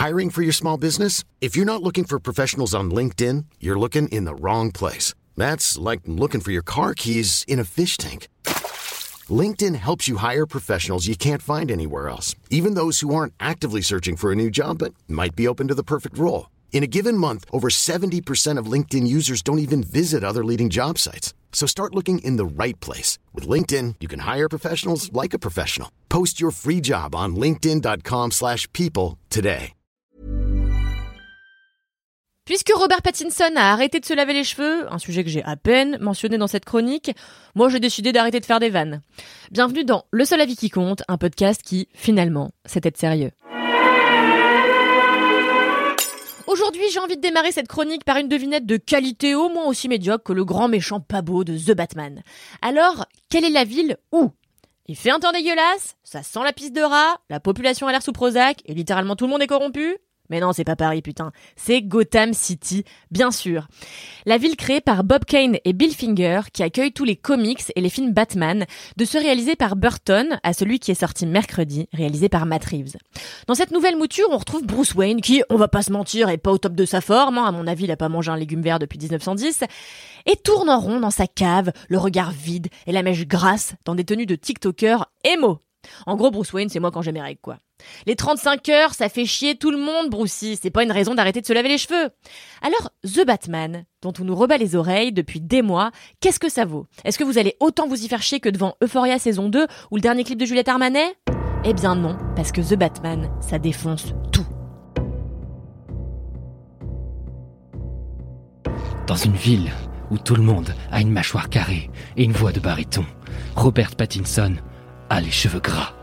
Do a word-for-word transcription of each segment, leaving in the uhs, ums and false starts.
Hiring for your small business? If you're not looking for professionals on LinkedIn, you're looking in the wrong place. That's like looking for your car keys in a fish tank. LinkedIn helps you hire professionals you can't find anywhere else, even those who aren't actively searching for a new job but might be open to the perfect role. In a given month, over seventy percent of LinkedIn users don't even visit other leading job sites. So start looking in the right place. With LinkedIn, you can hire professionals like a professional. Post your free job on linkedin dot com slash people today. Puisque Robert Pattinson a arrêté de se laver les cheveux, un sujet que j'ai à peine mentionné dans cette chronique, moi j'ai décidé d'arrêter de faire des vannes. Bienvenue dans Le Seul Avis qui compte, un podcast qui, finalement, sait être sérieux. Aujourd'hui, j'ai envie de démarrer cette chronique par une devinette de qualité au moins aussi médiocre que le grand méchant pas beau de The Batman. Alors, quelle est la ville où il fait un temps dégueulasse, ça sent la pisse de rat, la population a l'air sous Prozac et littéralement tout le monde est corrompu ? Mais non, c'est pas Paris, putain. C'est Gotham City, bien sûr. La ville créée par Bob Kane et Bill Finger, qui accueille tous les comics et les films Batman, de ceux réalisés par Burton à celui qui est sorti mercredi, réalisé par Matt Reeves. Dans cette nouvelle mouture, on retrouve Bruce Wayne, qui, on va pas se mentir, est pas au top de sa forme, hein. À mon avis, il a pas mangé un légume vert depuis dix-neuf cent dix, et tourne en rond dans sa cave, le regard vide et la mèche grasse, dans des tenues de TikToker émo. En gros, Bruce Wayne, c'est moi quand j'ai mes règles, quoi. Les trente-cinq heures, ça fait chier tout le monde, Brucey. C'est pas une raison d'arrêter de se laver les cheveux. Alors, The Batman, dont on nous rebat les oreilles depuis des mois, qu'est-ce que ça vaut ? Est-ce que vous allez autant vous y faire chier que devant Euphoria saison deux ou le dernier clip de Juliette Armanet ? Eh bien non, parce que The Batman, ça défonce tout. Dans une ville où tout le monde a une mâchoire carrée et une voix de baryton, Robert Pattinson a les cheveux gras.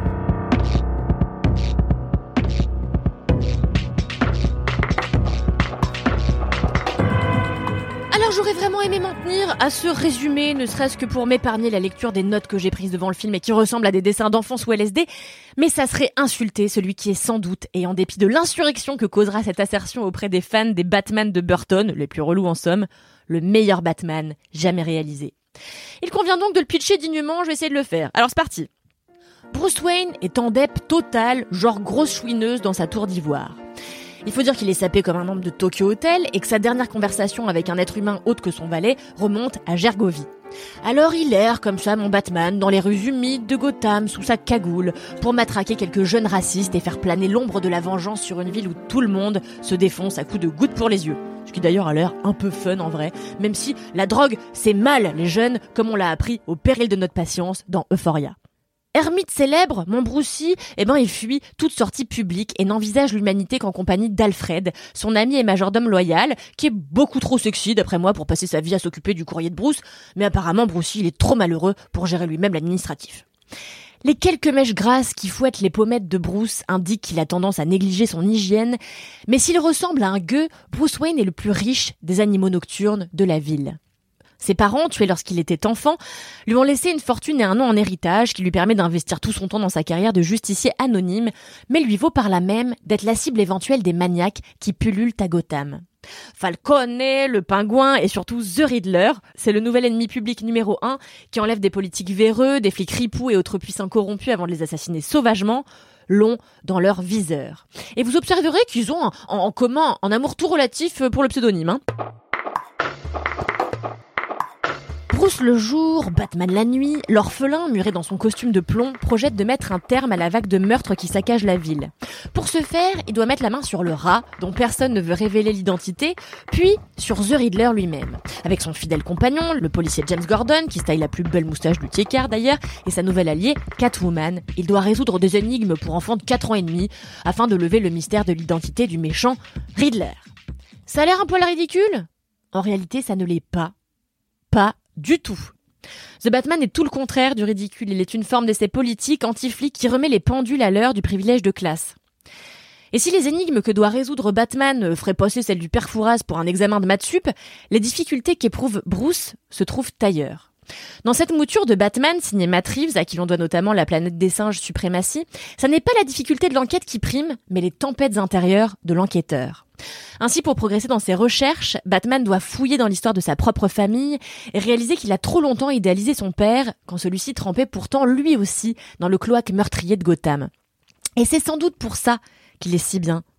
Alors j'aurais vraiment aimé m'en tenir à ce résumé, ne serait-ce que pour m'épargner la lecture des notes que j'ai prises devant le film et qui ressemblent à des dessins d'enfants sous L S D, mais ça serait insulter celui qui est sans doute, et en dépit de l'insurrection que causera cette assertion auprès des fans des Batman de Burton, les plus relous en somme, le meilleur Batman jamais réalisé. Il convient donc de le pitcher dignement, je vais essayer de le faire. Alors c'est parti. Bruce Wayne est en dep total, genre grosse chouineuse dans sa tour d'ivoire. Il faut dire qu'il est sapé comme un membre de Tokyo Hotel et que sa dernière conversation avec un être humain autre que son valet remonte à Gergovie. Alors il erre comme ça, mon Batman, dans les rues humides de Gotham sous sa cagoule pour matraquer quelques jeunes racistes et faire planer l'ombre de la vengeance sur une ville où tout le monde se défonce à coups de gouttes pour les yeux. Ce qui d'ailleurs a l'air un peu fun en vrai, même si la drogue c'est mal les jeunes, comme on l'a appris au péril de notre patience dans Euphoria. Ermite célèbre, mon Brucey, eh ben il fuit toute sortie publique et n'envisage l'humanité qu'en compagnie d'Alfred, son ami et majordome loyal, qui est beaucoup trop sexy d'après moi pour passer sa vie à s'occuper du courrier de Bruce, mais apparemment Brucey il est trop malheureux pour gérer lui-même l'administratif. Les quelques mèches grasses qui fouettent les pommettes de Bruce indiquent qu'il a tendance à négliger son hygiène, mais s'il ressemble à un gueux, Bruce Wayne est le plus riche des animaux nocturnes de la ville. Ses parents, tués lorsqu'il était enfant, lui ont laissé une fortune et un nom en héritage qui lui permet d'investir tout son temps dans sa carrière de justicier anonyme, mais lui vaut par là même d'être la cible éventuelle des maniaques qui pullulent à Gotham. Falcone, le pingouin et surtout The Riddler, c'est le nouvel ennemi public numéro un qui enlève des politiques véreux, des flics ripoux et autres puissants corrompus avant de les assassiner sauvagement, l'ont dans leur viseur. Et vous observerez qu'ils ont en, en commun un amour tout relatif pour le pseudonyme, hein. Bruce le jour, Batman la nuit, l'orphelin, muré dans son costume de plomb, projette de mettre un terme à la vague de meurtres qui saccage la ville. Pour ce faire, il doit mettre la main sur le rat, dont personne ne veut révéler l'identité, puis sur The Riddler lui-même. Avec son fidèle compagnon, le policier James Gordon, qui se taille la plus belle moustache du tiers-quart d'ailleurs, et sa nouvelle alliée, Catwoman, il doit résoudre des énigmes pour enfants de quatre ans et demi, afin de lever le mystère de l'identité du méchant Riddler. Ça a l'air un poil ridicule ? En réalité, ça ne l'est pas. Pas du tout. The Batman est tout le contraire du ridicule. Il est une forme d'essai politique anti-flic qui remet les pendules à l'heure du privilège de classe. Et si les énigmes que doit résoudre Batman feraient passer celles du père Fouras pour un examen de maths sup, les difficultés qu'éprouve Bruce se trouvent ailleurs. Dans cette mouture de Batman, signée Matt Reeves, à qui l'on doit notamment la planète des singes suprématie, ça n'est pas la difficulté de l'enquête qui prime, mais les tempêtes intérieures de l'enquêteur. Ainsi, pour progresser dans ses recherches, Batman doit fouiller dans l'histoire de sa propre famille et réaliser qu'il a trop longtemps idéalisé son père, quand celui-ci trempait pourtant lui aussi dans le cloaque meurtrier de Gotham. Et c'est sans doute pour ça qu'il est si bien,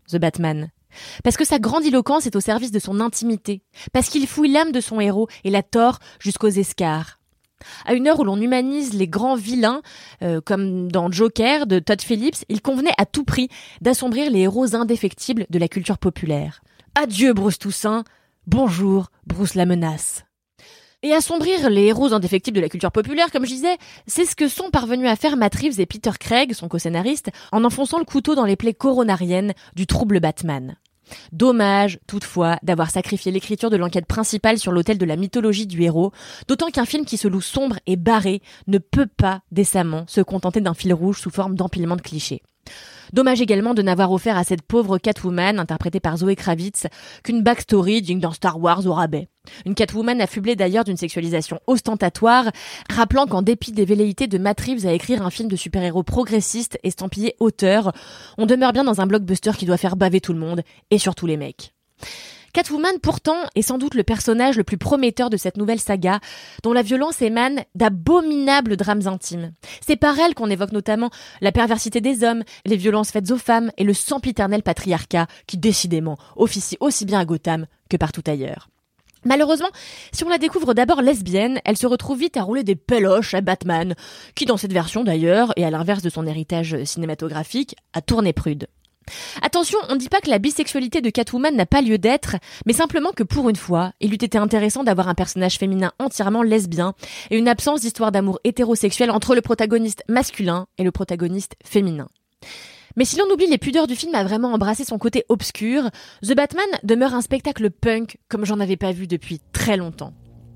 The Batman. Parce que sa grandiloquence est au service de son intimité. Parce qu'il fouille l'âme de son héros et la tord jusqu'aux escarres. À une heure où l'on humanise les grands vilains, euh, comme dans Joker de Todd Phillips, il convenait à tout prix d'assombrir les héros indéfectibles de la culture populaire. Adieu Bruce Toussaint, bonjour Bruce la menace. Et assombrir les héros indéfectibles de la culture populaire, comme je disais, c'est ce que sont parvenus à faire Matt Reeves et Peter Craig, son co-scénariste, en enfonçant le couteau dans les plaies coronariennes du trouble Batman. Dommage, toutefois, d'avoir sacrifié l'écriture de l'enquête principale sur l'autel de la mythologie du héros, d'autant qu'un film qui se loue sombre et barré ne peut pas décemment se contenter d'un fil rouge sous forme d'empilement de clichés. Dommage également de n'avoir offert à cette pauvre Catwoman, interprétée par Zoé Kravitz, qu'une backstory digne d'un Star Wars au rabais. Une Catwoman affublée d'ailleurs d'une sexualisation ostentatoire, rappelant qu'en dépit des velléités de Matt Reeves à écrire un film de super-héros progressiste estampillé auteur, on demeure bien dans un blockbuster qui doit faire baver tout le monde, et surtout les mecs. Catwoman, pourtant, est sans doute le personnage le plus prometteur de cette nouvelle saga, dont la violence émane d'abominables drames intimes. C'est par elle qu'on évoque notamment la perversité des hommes, les violences faites aux femmes et le sempiternel patriarcat qui, décidément, officie aussi bien à Gotham que partout ailleurs. Malheureusement, si on la découvre d'abord lesbienne, elle se retrouve vite à rouler des péloches à Batman, qui dans cette version d'ailleurs, et à l'inverse de son héritage cinématographique, a tourné prude. Attention, on ne dit pas que la bisexualité de Catwoman n'a pas lieu d'être, mais simplement que pour une fois, il eût été intéressant d'avoir un personnage féminin entièrement lesbien et une absence d'histoire d'amour hétérosexuel entre le protagoniste masculin et le protagoniste féminin. Mais si l'on oublie les pudeurs du film à vraiment embrasser son côté obscur, The Batman demeure un spectacle punk comme j'en avais pas vu depuis très longtemps.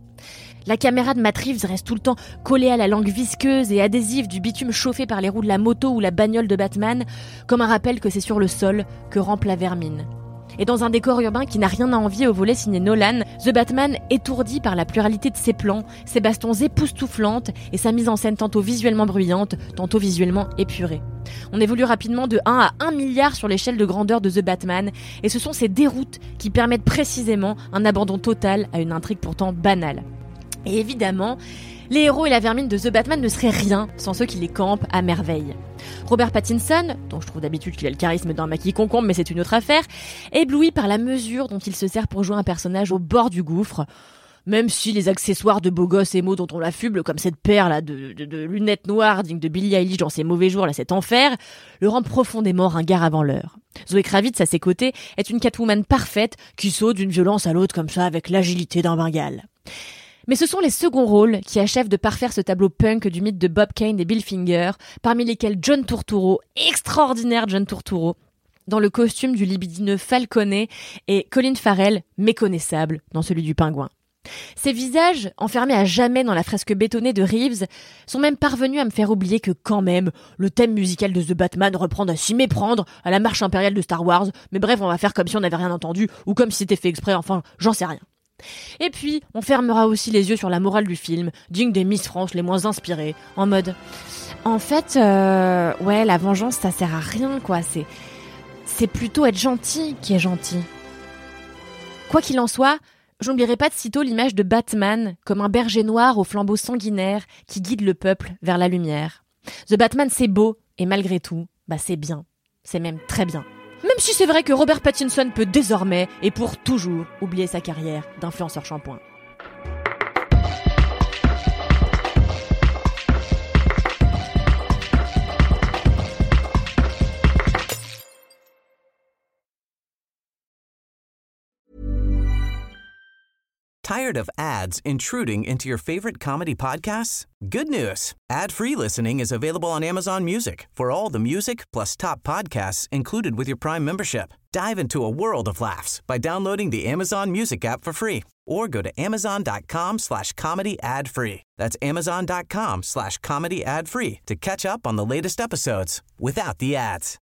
La caméra de Matt Reeves reste tout le temps collée à la langue visqueuse et adhésive du bitume chauffé par les roues de la moto ou la bagnole de Batman, comme un rappel que c'est sur le sol que rampe la vermine. Et dans un décor urbain qui n'a rien à envier au volet signé Nolan, The Batman, étourdi par la pluralité de ses plans, ses bastons époustouflantes et sa mise en scène tantôt visuellement bruyante, tantôt visuellement épurée. On évolue rapidement de un à un milliard sur l'échelle de grandeur de The Batman, et ce sont ces déroutes qui permettent précisément un abandon total à une intrigue pourtant banale. Et évidemment, les héros et la vermine de The Batman ne seraient rien sans ceux qui les campent à merveille. Robert Pattinson, dont je trouve d'habitude qu'il a le charisme d'un maquis concombre, mais c'est une autre affaire, ébloui par la mesure dont il se sert pour jouer un personnage au bord du gouffre, même si les accessoires de beau gosse émo dont on l'affuble, comme cette paire là de, de, de lunettes noires digne de Billie Eilish dans ses mauvais jours, là cet enfer, le rend profondément ringard avant l'heure. Zoé Kravitz, à ses côtés, est une Catwoman parfaite qui saute d'une violence à l'autre comme ça avec l'agilité d'un Bengale. Mais ce sont les seconds rôles qui achèvent de parfaire ce tableau punk du mythe de Bob Kane et Bill Finger, parmi lesquels John Turturro, extraordinaire John Turturro, dans le costume du libidineux Falconet, et Colin Farrell, méconnaissable, dans celui du pingouin. Ces visages, enfermés à jamais dans la fresque bétonnée de Reeves, sont même parvenus à me faire oublier que quand même, le thème musical de The Batman reprend à s'y méprendre à la marche impériale de Star Wars, mais bref, on va faire comme si on n'avait rien entendu, ou comme si c'était fait exprès, enfin, j'en sais rien. Et puis, on fermera aussi les yeux sur la morale du film, digne des Miss France les moins inspirées, en mode... En fait, euh, ouais, la vengeance, ça sert à rien, quoi, c'est... C'est plutôt être gentil qui est gentil. Quoi qu'il en soit, j'oublierai pas de sitôt l'image de Batman comme un berger noir au flambeau sanguinaire qui guide le peuple vers la lumière. The Batman, c'est beau, et malgré tout, bah c'est bien. C'est même très bien. Même si c'est vrai que Robert Pattinson peut désormais et pour toujours oublier sa carrière d'influenceur shampoing. Tired of ads intruding into your favorite comedy podcasts? Good news. Ad-free listening is available on Amazon Music for all the music plus top podcasts included with your Prime membership. Dive into a world of laughs by downloading the Amazon Music app for free or go to amazon.com slash comedy ad free. That's amazon.com slash comedy ad free to catch up on the latest episodes without the ads.